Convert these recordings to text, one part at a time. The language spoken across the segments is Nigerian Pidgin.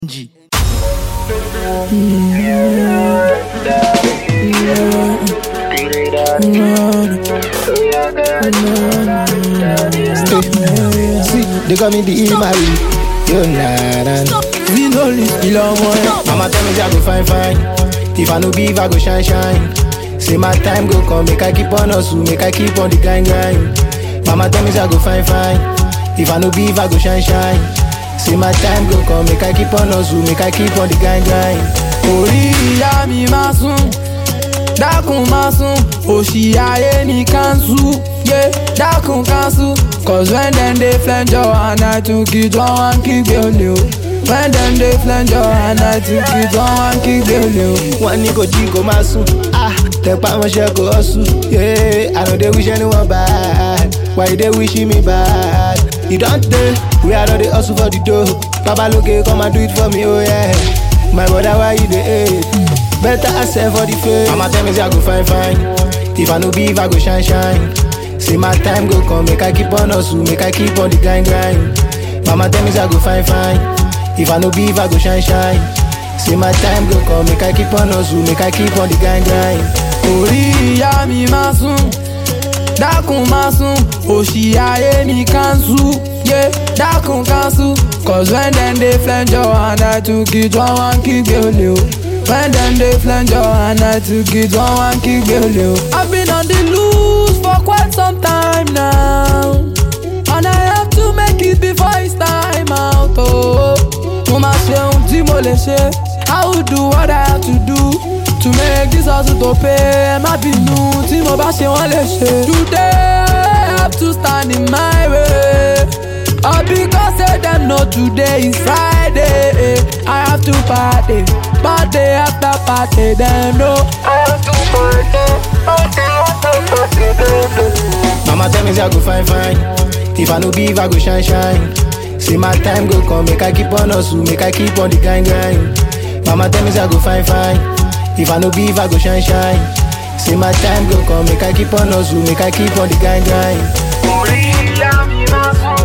G. See, they call me the Imari. You're not. We know this below one. Mama tell me I go fine. If I no beef, I go shine. Say my time go come, make I keep on hustle, make I keep on the grind. Mama tell me I go fine. If I no beef, I go shine. Say my time go come, make I keep on hustle, make I keep on the grind. Orí ìyá mi máa sùn, dákun máa sùn, òṣì ayé ní cancel, yeah, dákun cancel. Cause when them dey flenjo and I took it one kick olè o. When them dey flenjo and I took it one kick olè o. Wọ́n ní kò jí kò máa sùn, tẹpá mọ́ṣẹ́ kò hustle, yeah. I no dey wish anyone bad, why you dey wish me bad? You don't dey, we are not dey hustle for the dough. Baba Loke come and do it for me, oh yeah. My brother, why you dey hate? Better accept for the fame. Mama tell me say I go fine. If I no beef, I go shine. See my time go come, make I keep on hustle, make I keep on the grind. Mama tell me say I go fine. If I no beef, I go shine. See my time go come, make I keep on hustle, make I keep on the grind. Orí ìyá mi máa sùn, dákun máa sùn, òṣì ayé ní cancel, yeah, dákun cancel. Cause when them dey flenjo and I took it one kick olè o. When them dey flenjo and I took it one kick olè o. I've been on the loose for quite some time now, and I have to make it before it's time out. Oh, mo máa ṣe ohun tí mo lè ṣe. I will do what I have to do to make this hustle to pay. Má bínú tí mo bá ṣe wọ́n lè ṣe. Today I have to stand in my way. All because say them know today is Friday. I have to party after party. Them know I have to party after party. Mama tell me say I go fine. If I no beef, I go shine. See my time go come, make I keep on hustle, make I keep on the grind. Mama tell me say I go fine. If I no beef, I go shine. See my time go come, make I keep on hustle, make I keep on the grind. Orí ìyá mi máa sùn,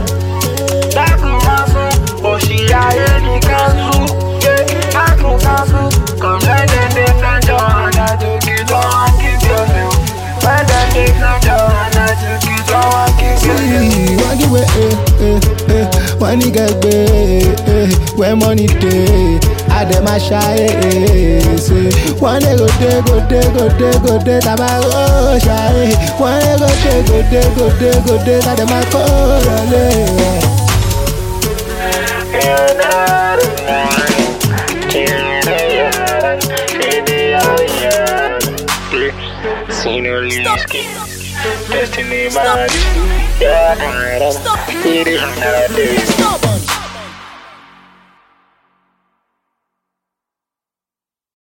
dákun máa sùn, òṣì ayé ní cancel, yeah, dákun cancel. Cause when them dey flenjo and I took it one kick olè o. When them dey flenjo and I took it one kick olè o. One give way, one nigga gbé, when money dey, I dem a shy, say. One day go dey, taba go shy. One day go dey, I dem a call Destiny, man. Yeah, stop.